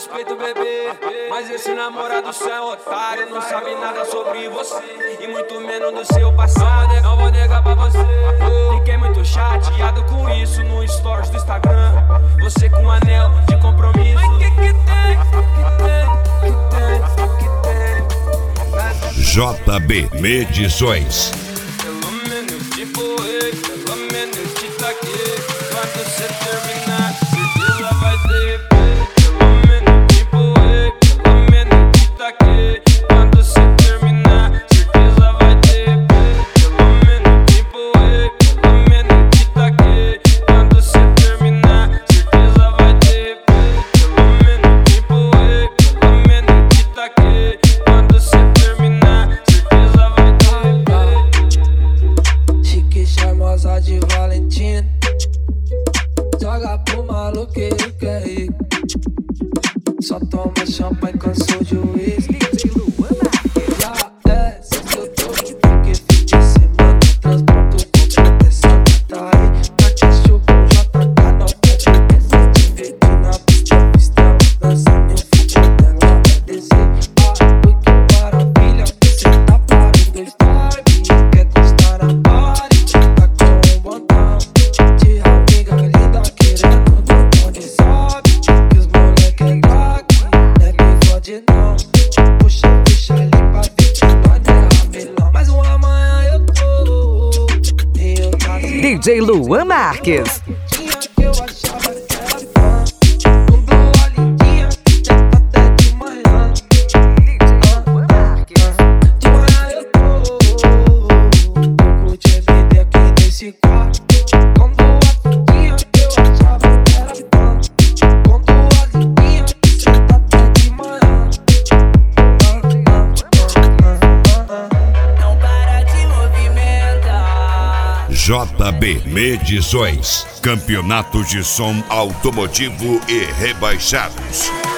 respeito, bebê, mas esse namorado seu é otário. Não sabe nada sobre você e muito menos do seu passado. Não vou negar pra você, fiquei muito chateado com isso no stories do Instagram. Você com um anel de compromisso. Mas que tem? JB Medições. Pelo menos te voei, pelo menos te taquei. Quando você terminar, certeza vai ter. Pelo menos te voei, pelo menos te taquei. Quando você terminar, certeza vai ter. Pelo menos te voei, pelo menos te taquei. Quando você terminar, certeza vai ter. Pelo menos te voei, pelo menos te taquei. Quando você terminar, certeza vai ter. Chique, charmosa de Valentina, joga pro maluco que ele quer ir. Só toma champanhe, cansou de uísque. Já desce seu toque, porque fim de semana transporto completo essa gata aí. Pra que chupa JK, não pede essa divertir na pista. Pista, dançando e o futebol dela vai descer. Ui, que maravilha, você tá para os dois time. Quer encostar na party, tá com um botão de amiga linda querendo do onde sabe que os moleque é craque, não é bigode não. Puxa, puxa ali pra ver que nós é ramelão. Mas um amanhã eu tô e eu tá assim. DJ Luan Marques. Tinha que eu achava que era fã. Quando a lindinha tenta até de manhã. De manhã eu curti MD aqui nesse quarto. Quando a lindinha eu achava que era fã. Quando a lindinha tenta até de manhã. Não para de movimentar. JB Medições. Campeonato de som automotivo e rebaixados.